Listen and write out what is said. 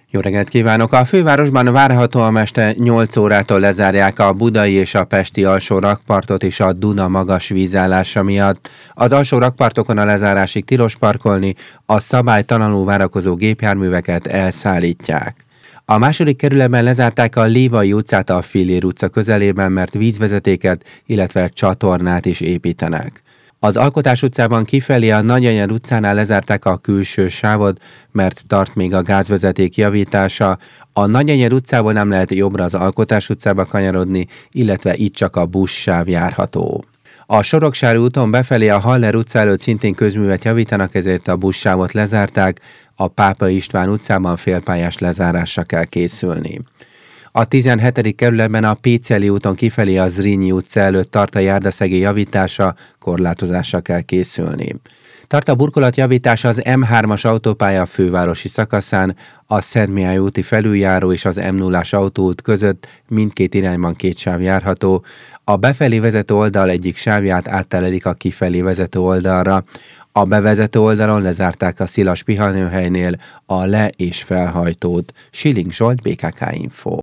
Jó reggelt kívánok! A fővárosban várhatóan este 8 órától lezárják a budai és a pesti alsó rakpartot és a Duna magas vízállása miatt. Az alsó rakpartokon a lezárásig tilos parkolni, a szabálytalanul várakozó gépjárműveket elszállítják. A második kerületben lezárták a Lévai utcát a Fillér utca közelében, mert vízvezetéket, illetve csatornát is építenek. Az Alkotás utcában kifelé a Nagyanyad utcánál lezárták a külső sávot, mert tart még a gázvezeték javítása. A Nagyanyad utcából nem lehet jobbra az Alkotás utcába kanyarodni, illetve itt csak a buszsáv járható. A Soroksári úton befelé a Haller utca előtt szintén közművet javítanak, ezért a buszsávot lezárták, a Pápai István utcában félpályás lezárásra kell készülni. A 17. kerületben a Péceli úton kifelé a Zrínyi utca előtt tart a járdaszegély javítása, korlátozásra kell készülni. Tart a burkolatjavítás az M3-as autópálya fővárosi szakaszán, a Szentmihály úti felüljáró és az M0-as autóút között mindkét irányban két sáv járható. A befelé vezető oldal egyik sávját áttelelik a kifelé vezető oldalra. A bevezető oldalon lezárták a Szilas pihenőhelynél a le- és felhajtót. Schilling Zsolt, BKK Info.